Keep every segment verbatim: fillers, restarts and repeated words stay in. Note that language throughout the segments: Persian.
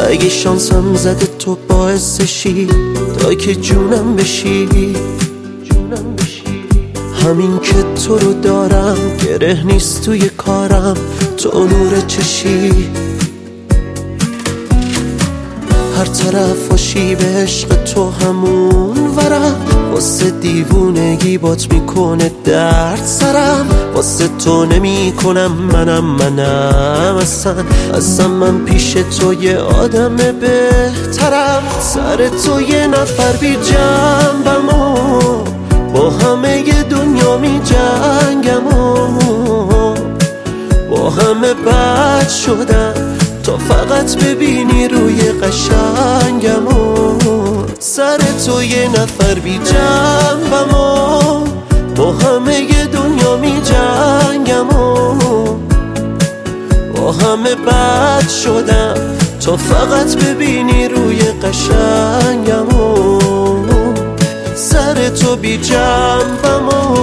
اگه شانسم زده تو باعث شی تا که جونم بشی، جونم بشی. همین که تو رو دارم گره نیست توی کارم، تو نور چشی. هر طرف باشی به عشق تو همون ورم، واسه دیوونگی بات میکنه درد سرم. واسه تو نمی کنم منم منم اصلا اصلا من پیش تو یه آدم بهترم. سر تو یه نفر بی جنبم و با همه ی دنیا می جنگم و با همه بد شدم تا فقط ببینی روی قشنگم و سر تو یه نفر بی جنبم و با همه ی دنیا می جنگم و با همه بد شدم تا فقط ببینی روی قشنگم و سر تو بی جنبم و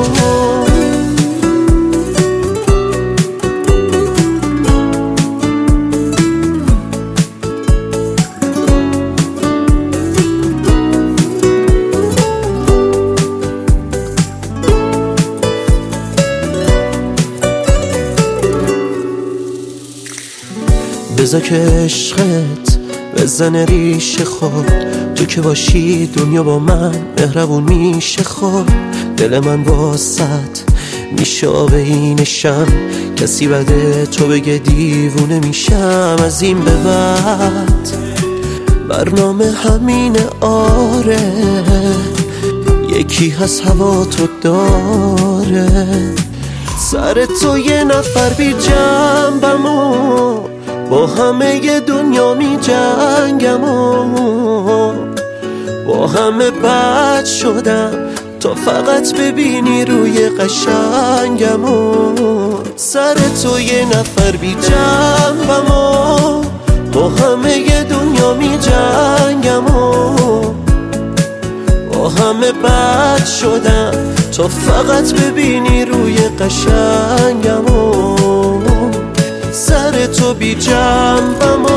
بذار که عشقت بزنه ریشه خود، تو که باشی دنیا با من مهربون میشه. خود دل من واسط میشه آب اینشم، کسی بده تو بگه دیوونه میشم. از این به بعد برنامه همینه آره، یکی هست هوا تو داره. سر تو یه نفر بی جنبم و با همه ی دنیا می جنگم و با همه بد شدم تا فقط ببینی روی قشنگم و سر تو یه نفر بی جنبم و با همه ی دنیا می جنگم و با همه بد شدم تا فقط ببینی روی قشنگم و سر تو بی جنبم و